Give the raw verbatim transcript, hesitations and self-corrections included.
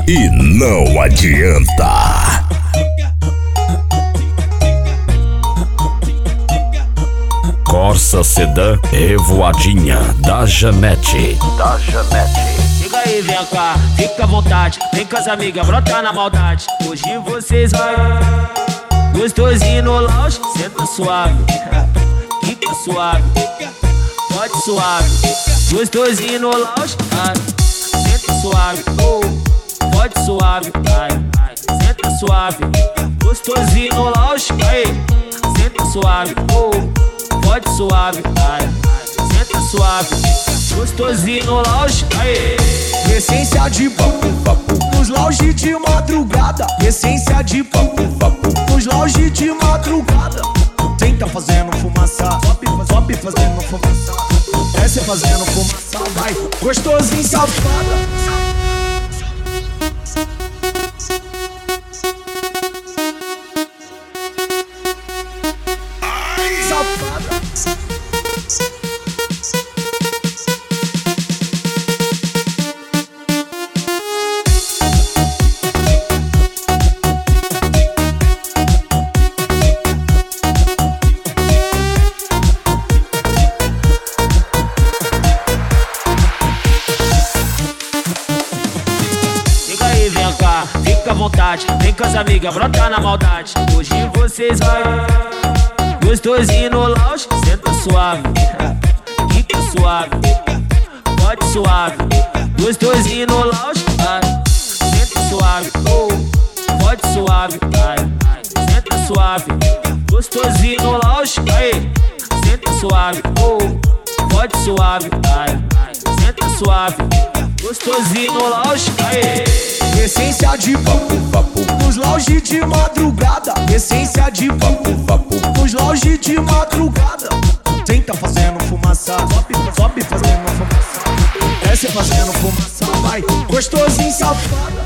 e não adianta. Corsa Sedan Revoadinha da Janete. Da Janete. Chega aí, vem cá, fica à vontade. Vem com as amigas, brota na maldade. Hoje vocês vai gostosinho no lounge, senta suave. Fica suave, pode suave. Gostosinho no lounge, ai. Senta suave, oh. Pode suave, ai, ai. Senta suave. Gostosinho no lounge, ai. Senta suave, oh. Pode suave, ai, ai. Senta suave. Gostosinho no lounge, aê. Essência de papo, papo, nos lounge de madrugada. Essência de papo, papo, nos lounge de madrugada. Senta fazendo fumaça, sobe, sobe fazendo fumaça. Desce fazendo fumaça, vai. Gostosinho, safada. Fica à vontade, vem com as amigas, brota na maldade. Hoje vocês vai gostosinho no lounge, senta suave. Fica suave, pode suave. Gostosinho no lounge, ai. Senta suave, oh. Pode suave, ai, ai. Senta suave. Gostosinho no lounge, ai. Senta suave, oh. Pode suave, ai, ai. Senta suave. Gostosinho no lounge, aê. Essência de papo, papo, nos lounge de madrugada. Essência de papo, papo, nos lounge de madrugada. Senta fazendo fumaça, sobe, sobe fazendo fumaça. Desce fazendo fumaça, vai. Gostosinho, safada.